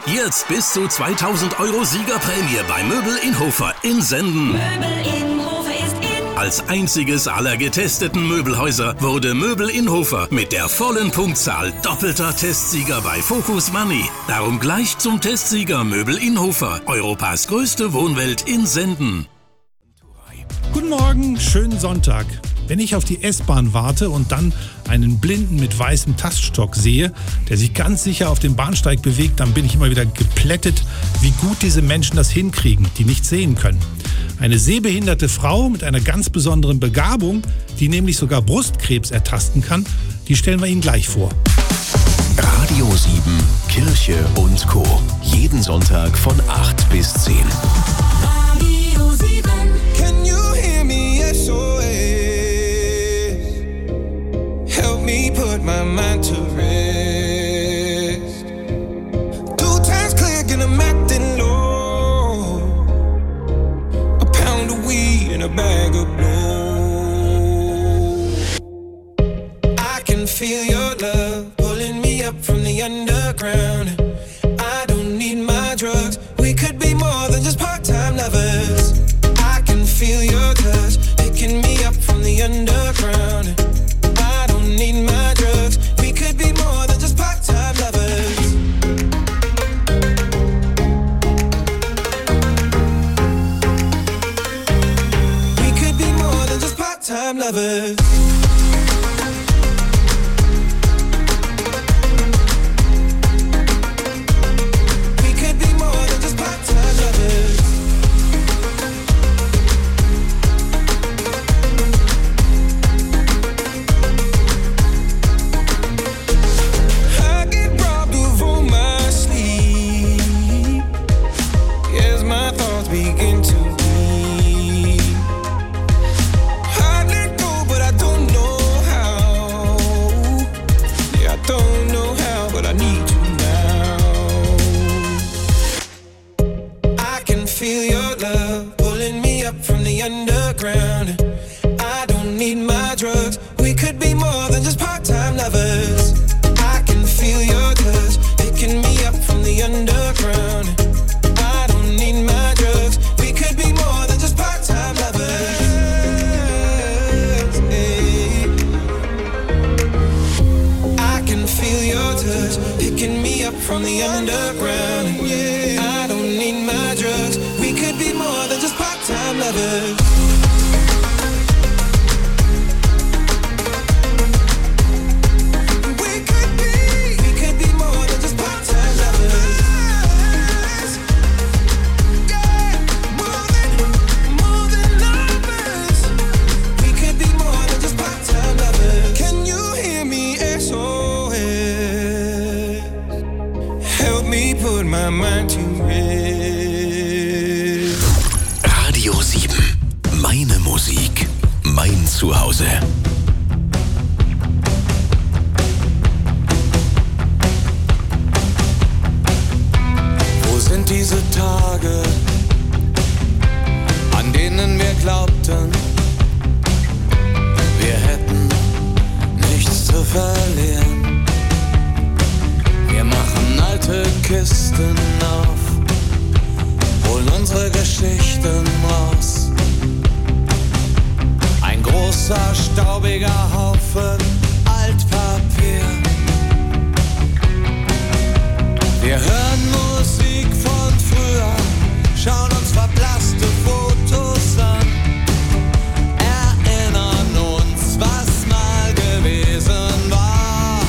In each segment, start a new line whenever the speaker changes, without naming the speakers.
Jetzt bis zu 2000 Euro Siegerprämie bei Möbel in Hofer in Senden.
Möbel in Hofer ist in.
Als einziges aller getesteten Möbelhäuser wurde Möbel in Hofer mit der vollen Punktzahl doppelter Testsieger bei Focus Money. Darum gleich zum Testsieger Möbel in Hofer, Europas größte Wohnwelt in Senden.
Guten Morgen, schönen Sonntag. Wenn ich auf die S-Bahn warte und dann einen Blinden mit weißem Taststock sehe, der sich ganz sicher auf dem Bahnsteig bewegt, dann bin ich immer wieder geplättet, wie gut diese Menschen das hinkriegen, die nicht sehen können. Eine sehbehinderte Frau mit einer ganz besonderen Begabung, die nämlich sogar Brustkrebs ertasten kann, die stellen wir Ihnen gleich vor.
Radio 7, Kirche und Co. Jeden Sonntag von 8 bis 10.
Radio 7.
Can you hear me? SOS. Help me put my mind to rest. 2 times click and I'm acting low. A pound of weed and a bag of blow. I can feel your love pulling me up from the underground. I don't need my drugs. We could be more than just part-time lovers. I can feel your touch picking me up from the underground. I don't need my drugs. We could be more than just part-time lovers. We could be more than just part-time lovers.
Radio 7. Meine Musik. Mein Zuhause.
Wo sind diese Tage, an denen wir glaubten, wir hätten nichts zu verlieren? Wir machen alte Kisten auf, holen unsere Geschichten raus. Ein großer, staubiger Haufen Altpapier. Wir hören Musik von früher, schauen uns verblasste Fotos an, erinnern uns, was mal gewesen war.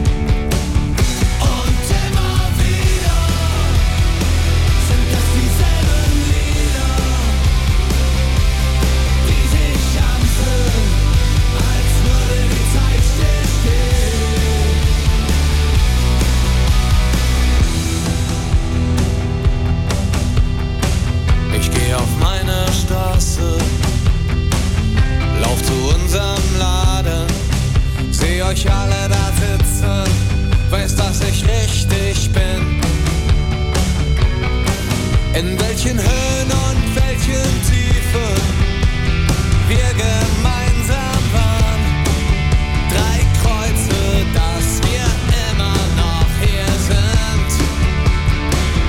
Und immer wieder sind das dieselben Lieder, die sich anfühlen, als würde die Zeit stillstehen. Ich geh auf meine Straße, lauf zu unserem Laden, seh euch alle da sitzen, weiß, dass ich richtig bin. In welchen Höhen und welchen Tiefen wir gemeinsam waren. 3 Kreuze, dass wir immer noch hier sind.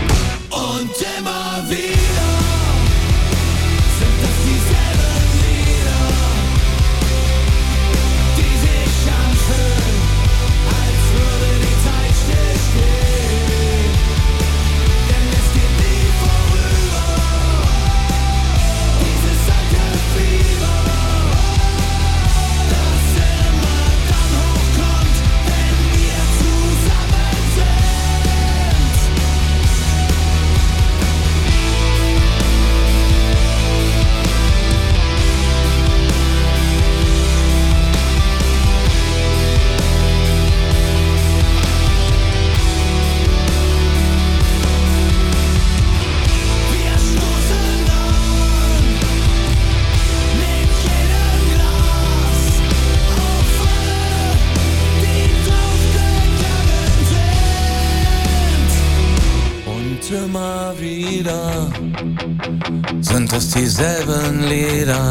immer wieder sind es dieselben Lieder,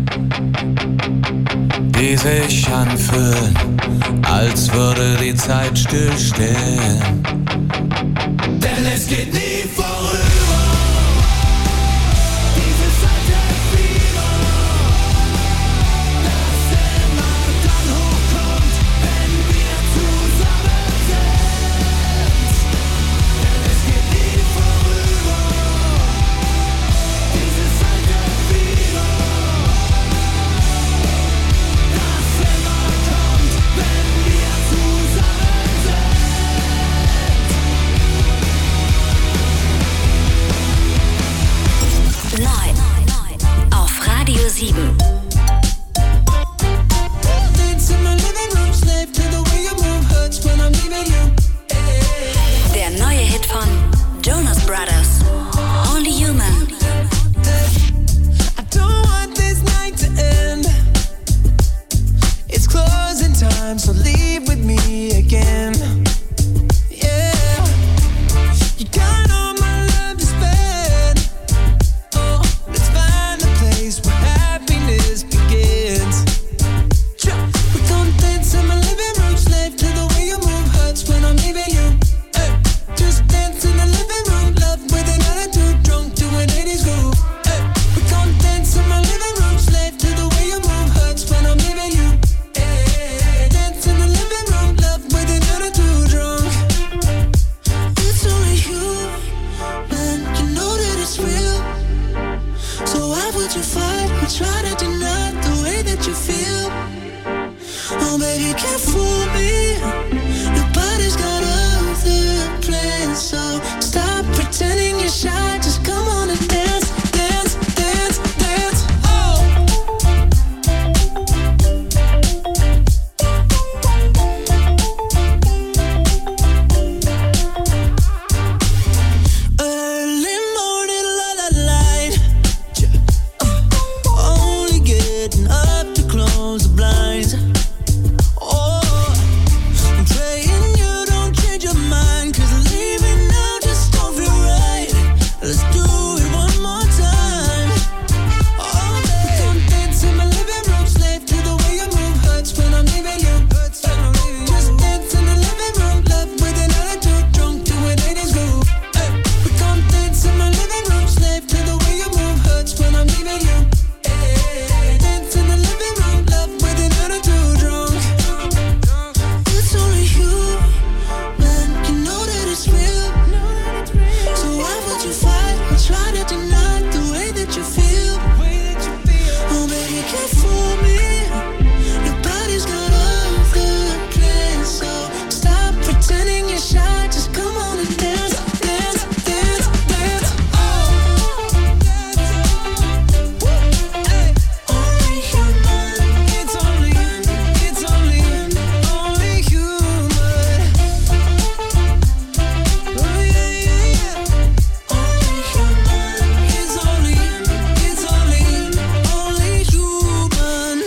die sich anfühlen, als würde die Zeit stillstehen. Denn es geht nie vorüber, dieses alte Fieber, das immer dann hochkommt, wenn wir zusammen sind. Denn es geht nie vorüber, dieses alte Fieber, das immer kommt, wenn wir zusammen sind.
Neu auf Radio 7. Der neue Hit von Jonas Brothers, Only Human.
I don't want this night to end. It's closing time, so leave with me again. Yeah, you got all my love to spend. Oh, let's find a place where happiness begins. We're gonna dance in my living room, slave to the way you move, hurts when I'm leaving you. Hey, just dance in the living room, love with an attitude, drunk to an 80s groove. Hey, we're gonna dance in my living room, slave to the way you move, hurts when I'm leaving you. Hey, dance in the living room, love with an attitude, drunk. It's only you, man, you know that it's real. So why would you fight or try to deny the way that you feel? Oh baby, you can't fool me. Nobody's got other plans, so stop pretending you're shy. Just come on and dance, dance, dance, dance. Oh. Early morning, light. Only getting up to close the blinds. Oh, I'm praying you don't change your mind, 'cause leaving now just don't feel right. Let's do it one more time. Oh, we're gonna dance in my living room, slave to the way you move, hurts when I'm leaving you. Just dance in the living room, love with an attitude, drunk to an 80s groove. Hey, we're gonna dance in my living room, slave to the way you move, hurts when I'm leaving you. Hey, dance in the living room, love with an attitude, drunk. It's only you, man, you know that it's real. So why would you fight or try to deny the way that you feel? Oh baby, you can't fool me. Nobody's got other plans, so stop pretending you're shy. Just come on and dance, dance, dance, dance. Oh, hey, only human. It's only human. Oh yeah, yeah, yeah. Only human. It's only human.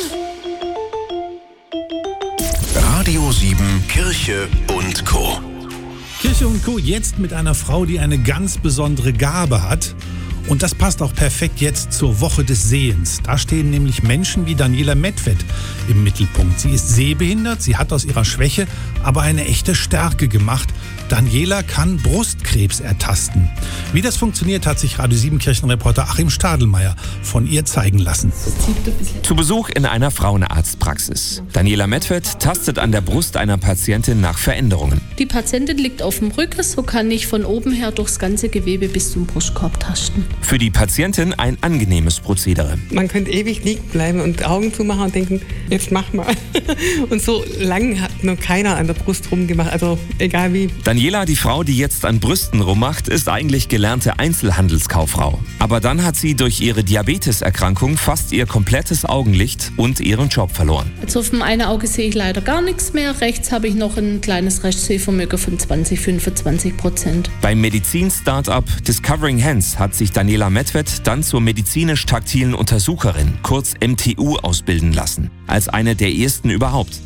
Radio 7 Kirche und Co.
Kirche und Co. jetzt mit einer Frau, die eine ganz besondere Gabe hat. Und das passt auch perfekt jetzt zur Woche des Sehens. Da stehen nämlich Menschen wie Daniela Medved im Mittelpunkt. Sie ist sehbehindert, sie hat aus ihrer Schwäche aber eine echte Stärke gemacht. Daniela kann Brustkrebs ertasten. Wie das funktioniert, hat sich Radio 7 Kirchenreporter Achim Stadelmeier von ihr zeigen lassen.
Zu Besuch in einer Frauenarztpraxis. Daniela Medved tastet an der Brust einer Patientin nach Veränderungen.
Die Patientin liegt auf dem Rücken, so kann ich von oben her durchs ganze Gewebe bis zum Brustkorb tasten.
Für die Patientin ein angenehmes Prozedere.
Man könnte ewig liegen bleiben und Augen zumachen und denken, jetzt mach mal. Und so lange hat noch keiner an der Brust rumgemacht, also egal wie.
Daniela, die Frau, die jetzt an Brüsten rummacht, ist eigentlich gelernte Einzelhandelskauffrau. Aber dann hat sie durch ihre Diabeteserkrankung fast ihr komplettes Augenlicht und ihren Job verloren.
Also auf dem einen Auge sehe ich leider gar nichts mehr. Rechts habe ich noch ein kleines Restsehvermögen von 20-25%.
Beim Medizin-Startup Discovering Hands hat sich Daniela Medved dann zur medizinisch-taktilen Untersucherin, kurz MTU, ausbilden lassen. Als eine der ersten überhaupt.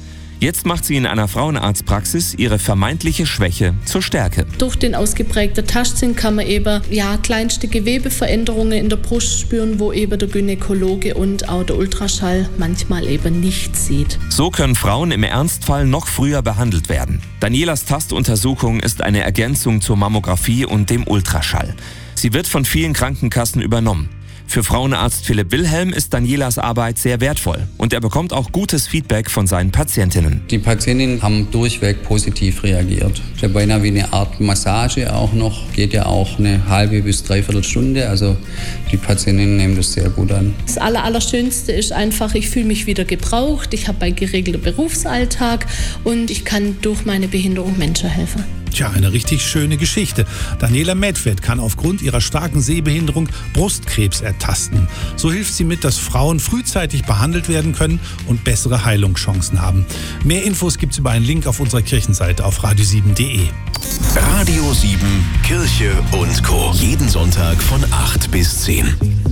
Jetzt macht sie in einer Frauenarztpraxis ihre vermeintliche Schwäche zur Stärke.
Durch den ausgeprägten Tastsinn kann man eben kleinste Gewebeveränderungen in der Brust spüren, wo eben der Gynäkologe und auch der Ultraschall manchmal eben nicht sieht.
So können Frauen im Ernstfall noch früher behandelt werden. Danielas Tastuntersuchung ist eine Ergänzung zur Mammographie und dem Ultraschall. Sie wird von vielen Krankenkassen übernommen. Für Frauenarzt Philipp Wilhelm ist Danielas Arbeit sehr wertvoll und er bekommt auch gutes Feedback von seinen Patientinnen.
Die Patientinnen haben durchweg positiv reagiert. Ich habe beinahe wie eine Art Massage auch noch, geht ja auch eine halbe bis dreiviertel Stunde. Also die Patientinnen nehmen das sehr gut an.
Das Allerschönste ist einfach, ich fühle mich wieder gebraucht, ich habe einen geregelten Berufsalltag und ich kann durch meine Behinderung Menschen helfen.
Tja, eine richtig schöne Geschichte. Daniela Medved kann aufgrund ihrer starken Sehbehinderung Brustkrebs ertasten. So hilft sie mit, dass Frauen frühzeitig behandelt werden können und bessere Heilungschancen haben. Mehr Infos gibt's über einen Link auf unserer Kirchenseite auf radio7.de.
Radio 7, Kirche und Co. Jeden Sonntag von 8 bis 10.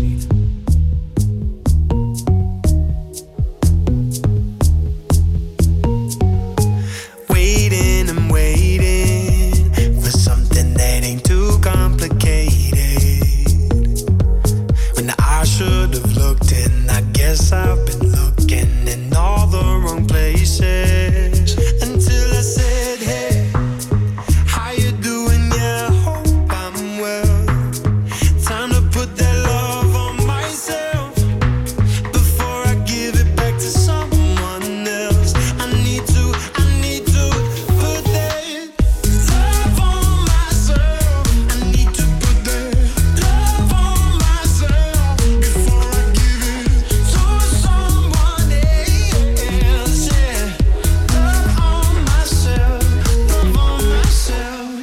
I've been looking in all the wrong places until I said, hey, how you doing? Yeah, I hope I'm well. Time to put that love on myself before I give it back to someone else. I need to put that love on myself. I need to put that love on myself before I give it to someone else. Yeah, love on myself, love on myself.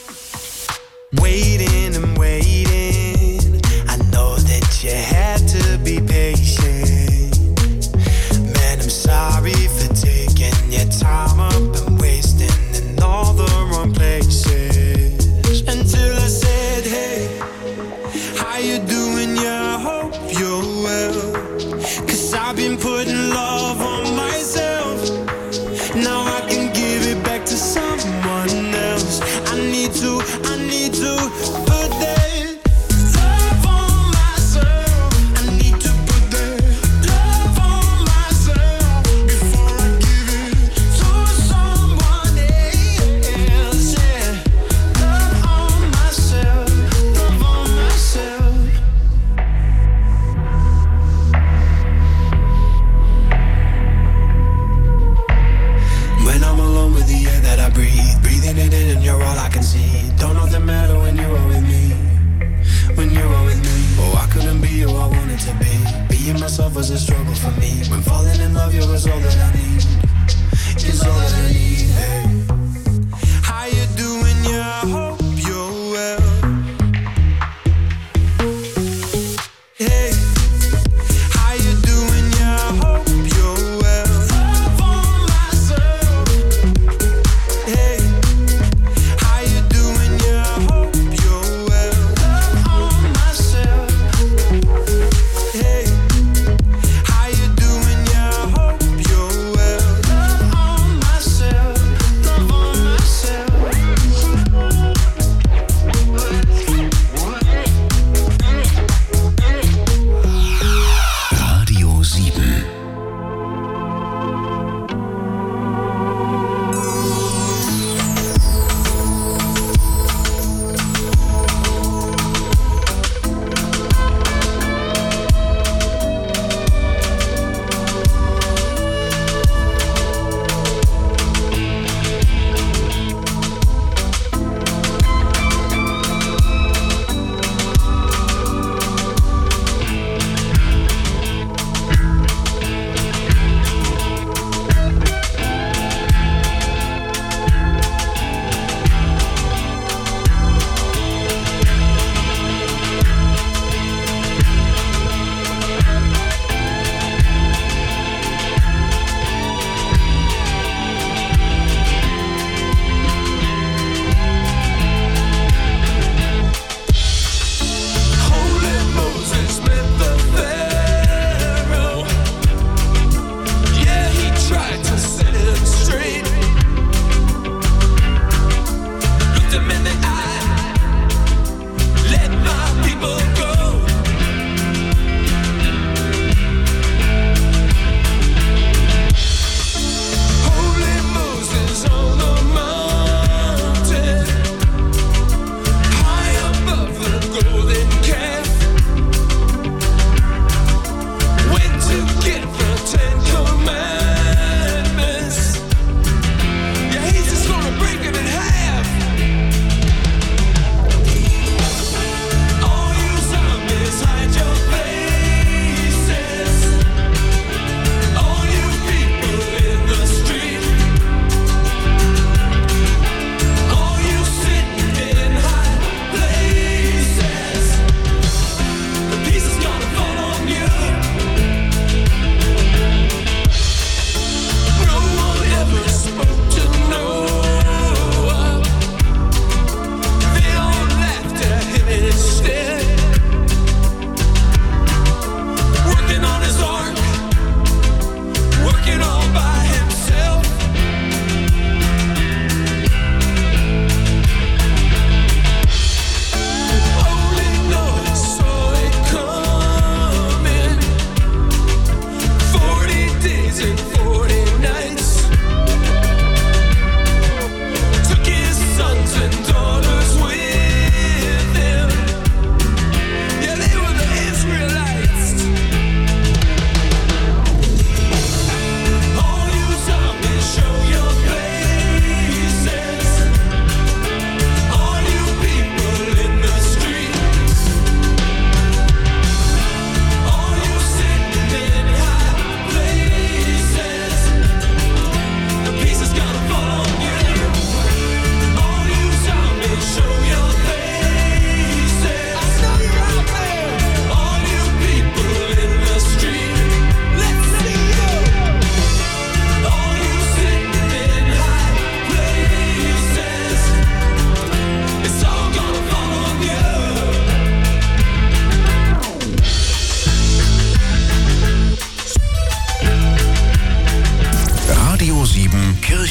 Waiting and waiting, I know that you had to be patient. Man, I'm sorry for taking your time up and wasting in all the wrong places. Until I said, hey, how you doing? Yeah, I hope you're well. 'Cause I've been putting love on myself. Now I can give it back to someone else. I need to put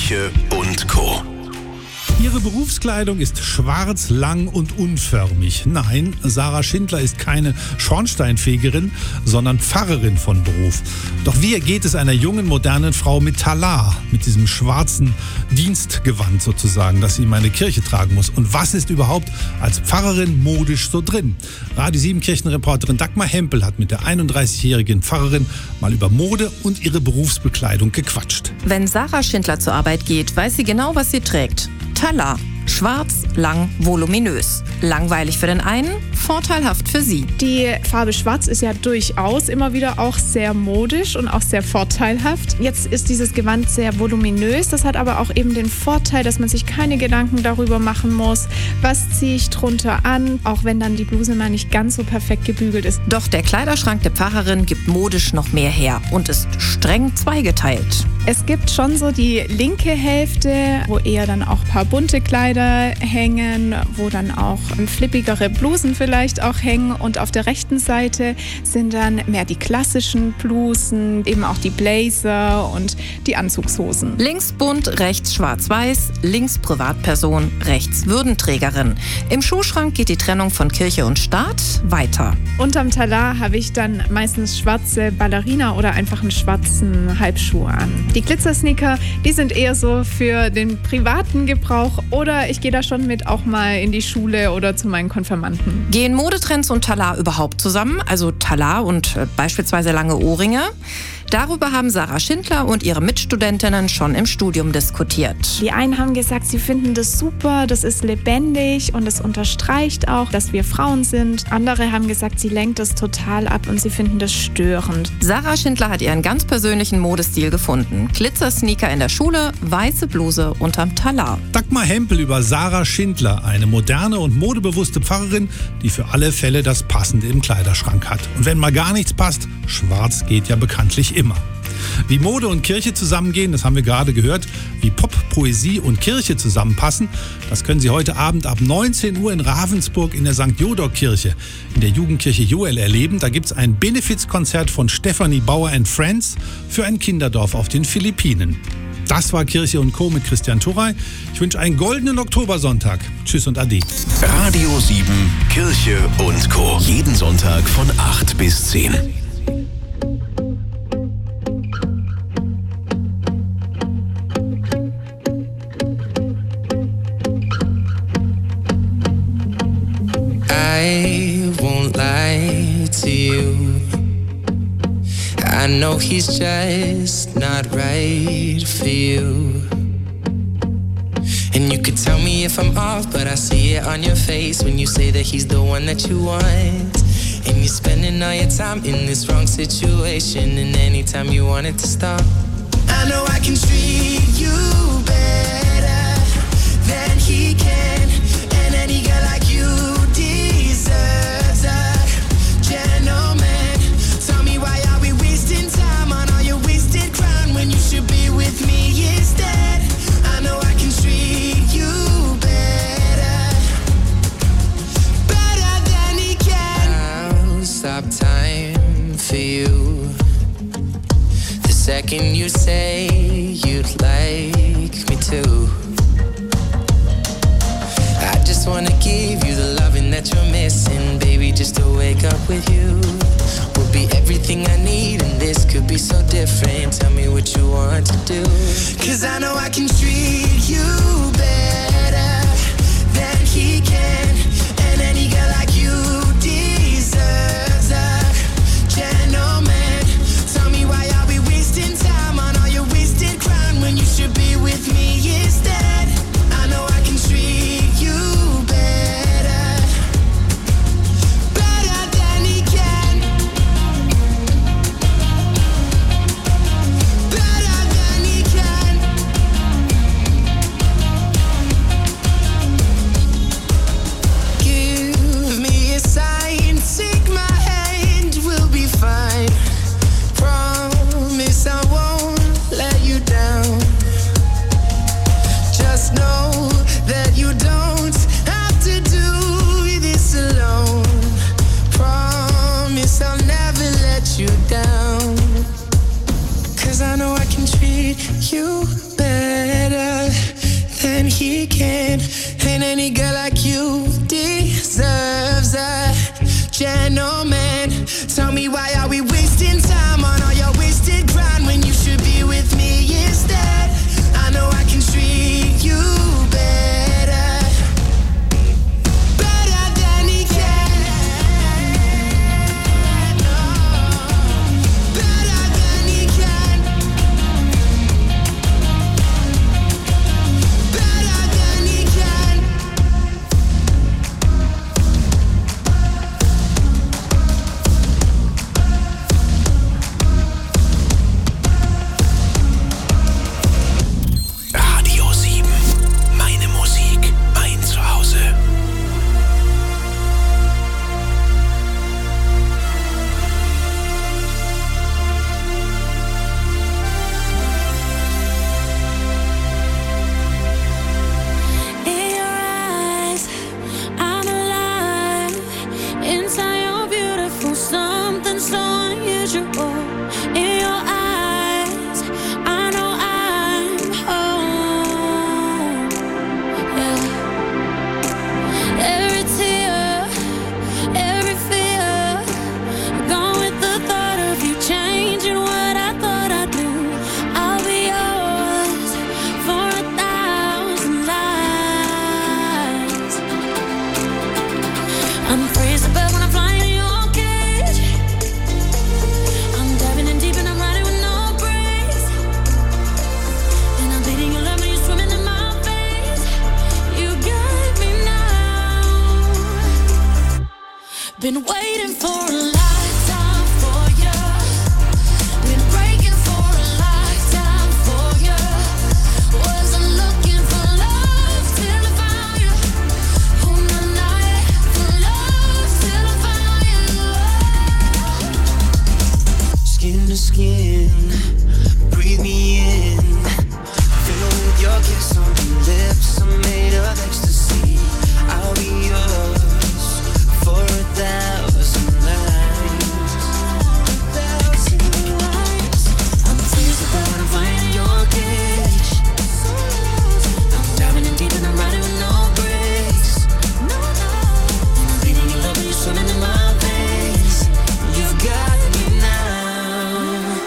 Kirche und Co.
Ihre Berufskleidung ist schwarz, lang und unförmig. Nein, Sarah Schindler ist keine Schornsteinfegerin, sondern Pfarrerin von Beruf. Doch wie geht es einer jungen, modernen Frau mit Talar, mit diesem schwarzen Dienstgewand sozusagen, das sie in meine Kirche tragen muss? Und was ist überhaupt als Pfarrerin modisch so drin? Radio 7 Kirchenreporterin Dagmar Hempel hat mit der 31-jährigen Pfarrerin mal über Mode und ihre Berufsbekleidung gequatscht.
Wenn Sarah Schindler zur Arbeit geht, weiß sie genau, was sie trägt. Talar. Schwarz, lang, voluminös. Langweilig für den einen, vorteilhaft für sie.
Die Farbe Schwarz ist ja durchaus immer wieder auch sehr modisch und auch sehr vorteilhaft. Jetzt ist dieses Gewand sehr voluminös. Das hat aber auch eben den Vorteil, dass man sich keine Gedanken darüber machen muss, was ziehe ich drunter an, auch wenn dann die Bluse mal nicht ganz so perfekt gebügelt ist.
Doch der Kleiderschrank der Pfarrerin gibt modisch noch mehr her und ist streng zweigeteilt.
Es gibt schon so die linke Hälfte, wo eher dann auch ein paar bunte Kleider hängen, wo dann auch flippigere Blusen vielleicht auch hängen. Und auf der rechten Seite sind dann mehr die klassischen Blusen, eben auch die Blazer und die Anzugshosen.
Links bunt, rechts schwarz-weiß, links Privatperson, rechts Würdenträgerin. Im Schuhschrank geht die Trennung von Kirche und Staat weiter.
Unterm Talar habe ich dann meistens schwarze Ballerina oder einfach einen schwarzen Halbschuh an. Die Glitzersneaker, die sind eher so für den privaten Gebrauch oder ich gehe da schon mit auch mal in die Schule oder zu meinen Konfirmanden.
Gehen Modetrends und Talar überhaupt zusammen? Also Talar und beispielsweise lange Ohrringe? Darüber haben Sarah Schindler und ihre Mitstudentinnen schon im Studium diskutiert.
Die einen haben gesagt, sie finden das super, das ist lebendig und es unterstreicht auch, dass wir Frauen sind. Andere haben gesagt, sie lenkt es total ab und sie finden das störend.
Sarah Schindler hat ihren ganz persönlichen Modestil gefunden. Glitzersneaker in der Schule, weiße Bluse unterm Talar.
Dagmar Hempel über Sarah Schindler, eine moderne und modebewusste Pfarrerin, die für alle Fälle das Passende im Kleiderschrank hat. Und wenn mal gar nichts passt, schwarz geht ja bekanntlich immer. Wie Mode und Kirche zusammengehen, das haben wir gerade gehört. Wie Pop, Poesie und Kirche zusammenpassen, das können Sie heute Abend ab 19 Uhr in Ravensburg in der St. Jodok-Kirche, in der Jugendkirche Joel erleben. Da gibt es ein Benefizkonzert von Stephanie Bauer and Friends für ein Kinderdorf auf den Philippinen. Das war Kirche und Co. mit Christian Turey. Ich wünsche einen goldenen Oktobersonntag. Tschüss und Ade.
Radio 7 Kirche und Co. Jeden Sonntag von 8 bis 10.
I won't lie to you. I know he's just not right for you. And you could tell me if I'm off, but I see it on your face when you say that he's the one that you want. And you're spending all your time in this wrong situation, and anytime you want it to stop, I know I can treat you better than he can. And any girl like you deserves a gentleman. Tell me, why are we wasting time on all your wasted crown when you should be with me instead? I know I can treat you better, better than he can. I'll stop time for you the second you say you'd like me to. I just wanna give you the loving that you're missing, baby, just to wake up with you will be everything I need, and this could be so different. Tell me what you want to do, 'cause I know I can treat you better than he can. And any girl like you deserves a gentleman. Tell me, why are we wasting time on all your wasted crown when you should be with me instead? I know I can treat you better, better than he can, better than he can. weekend. Ain't any girl like you deserves a gentleman. Tell me why are we wasting time on all your wasted grind when you should be with me instead. I know I can treat you better, better than he can. Better than he can. Better than he can.
Radio 7. Meine Musik, mein Zuhause.
In your eyes, I'm alive. Inside you're beautiful, something so unusual. In your eyes, I know I'm home. Yeah. Every tear, every fear, gone with the thought of you changing what I thought I'd do. I'll be yours for 1,000 lives. I'm free as a bird when I'm flying in your cage. I'm diving in deep and I'm riding with no brakes. And I'm bleeding your love when you're swimming in my face. You got me now. Been waiting for a lifetime for you. Been breaking for a lifetime for you. Wasn't looking for love till I found you. On the night for love till I found you.
Skin to skin, breathe me in. Fill with your kiss on your lips, I'm made of ecstasy. I'll be yours for 1,000 nights. 1,000 nights.
I'm tears of when I'm flying in your cage. I'm diving in deep and I'm riding with no brakes. And I'm bleeding your love when you're swimming in my veins.
You got me now.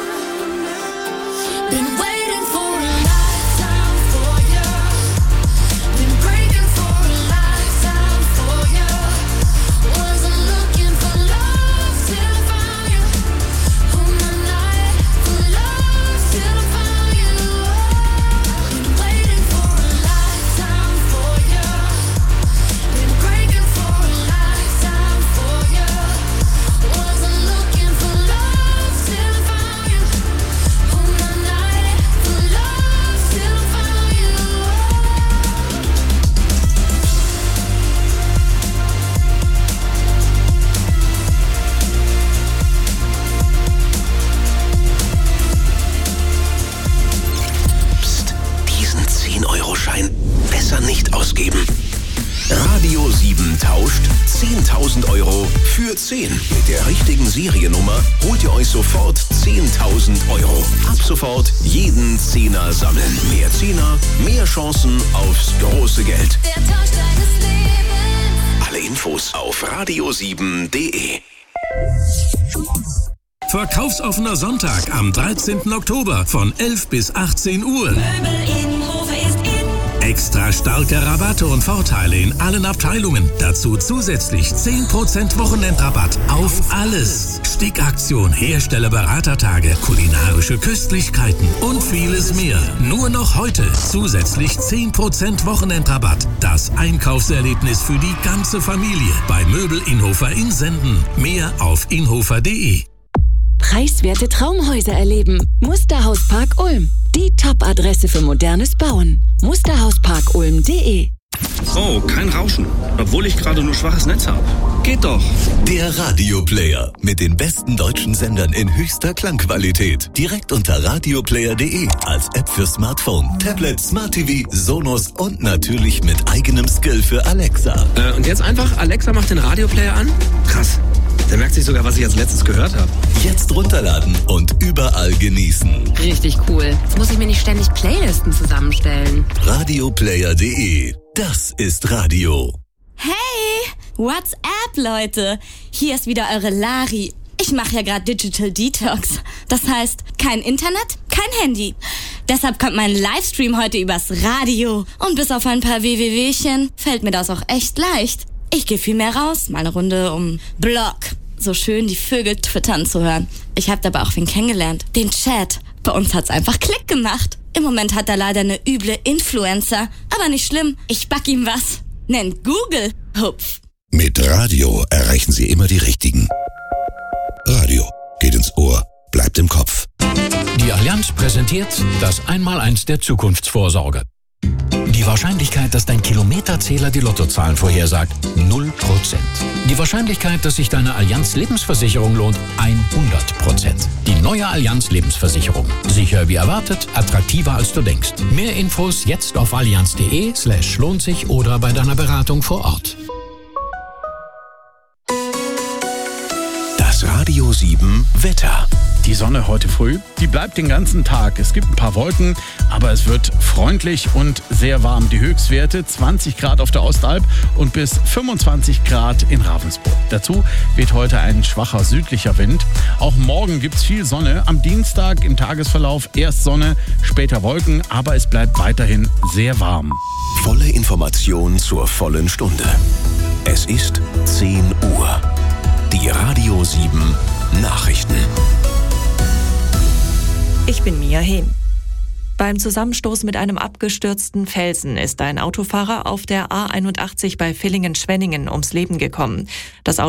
Been waiting for a lifetime for you. Been breaking for a lifetime for you. Wasn't looking for love till I found you. On the night for love till I found you. Been waiting for a lifetime for you. Been breaking for a lifetime for you. Wasn't looking for love till I found you. On the night for love till I found you.
Psst, diesen 10-Euro-Schein besser nicht ausgeben. Radio 7 tauscht 10.000 Euro für 10. Mit der richtigen Seriennummer holt ihr euch sofort 10.000 Euro. Ab sofort jeden Zehner sammeln. Mehr Zehner, mehr Chancen aufs große Geld.
Der Tausch deines Lebens.
Alle Infos auf radio7.de.
Verkaufsoffener Sonntag am 13. Oktober von 11 bis 18 Uhr.
Möbel Innenhofer ist in.
Extra starke Rabatte und Vorteile in allen Abteilungen. Dazu zusätzlich 10% Wochenendrabatt auf alles. Stickaktion, Herstellerberatertage, kulinarische Köstlichkeiten und vieles mehr. Nur noch heute zusätzlich 10% Wochenendrabatt. Das Einkaufserlebnis für die ganze Familie bei Möbel Innenhofer in Senden. Mehr auf innhofer.de.
Preiswerte Traumhäuser erleben. Musterhauspark Ulm. Die Top-Adresse für modernes Bauen. Musterhausparkulm.de.
Oh, kein Rauschen. Obwohl ich gerade nur schwaches Netz habe. Geht doch.
Der Radioplayer mit den besten deutschen Sendern in höchster Klangqualität. Direkt unter radioplayer.de als App für Smartphone, Tablet, Smart TV, Sonos und natürlich mit eigenem Skill für Alexa.
Und jetzt einfach Alexa macht den Radioplayer an? Krass. Der merkt sich sogar, was ich als letztes gehört habe.
Jetzt runterladen und überall genießen.
Richtig cool. Jetzt muss ich mir nicht ständig Playlisten zusammenstellen.
Radioplayer.de. Das ist Radio.
Hey, what's up, Leute? Hier ist wieder eure Lari. Ich mache ja gerade Digital Detox. Das heißt, kein Internet, kein Handy. Deshalb kommt mein Livestream heute übers Radio. Und bis auf ein paar WWWchen fällt mir das auch echt leicht. Ich gehe viel mehr raus, mal eine Runde um Block. So schön die Vögel twittern zu hören. Ich habe dabei auch wen kennengelernt. Den Chat. Bei uns hat's einfach Klick gemacht. Im Moment hat er leider eine üble Influencer. Aber nicht schlimm, ich back ihm was. Nennt Google. Hupf.
Mit Radio erreichen Sie immer die Richtigen. Radio geht ins Ohr, bleibt im Kopf.
Die Allianz präsentiert das Einmaleins der Zukunftsvorsorge. Die Wahrscheinlichkeit, dass dein Kilometerzähler die Lottozahlen vorhersagt, 0%. Die Wahrscheinlichkeit, dass sich deine Allianz Lebensversicherung lohnt, 100%. Die neue Allianz Lebensversicherung. Sicher wie erwartet, attraktiver als du denkst. Mehr Infos jetzt auf allianz.de/lohnt sich oder bei deiner Beratung vor Ort.
Das Radio 7 Wetter.
Die Sonne heute früh, die bleibt den ganzen Tag. Es gibt ein paar Wolken, aber es wird freundlich und sehr warm. Die Höchstwerte 20 Grad auf der Ostalb und bis 25 Grad in Ravensburg. Dazu weht heute ein schwacher südlicher Wind. Auch morgen gibt's viel Sonne. Am Dienstag im Tagesverlauf erst Sonne, später Wolken, aber es bleibt weiterhin sehr warm.
Volle Information zur vollen Stunde. Es ist 10 Uhr. Die Radio 7 Nachrichten.
Ich bin Mia Hehn. Beim Zusammenstoß mit einem abgestürzten Felsen ist ein Autofahrer auf der A81 bei Villingen-Schwenningen ums Leben gekommen. Das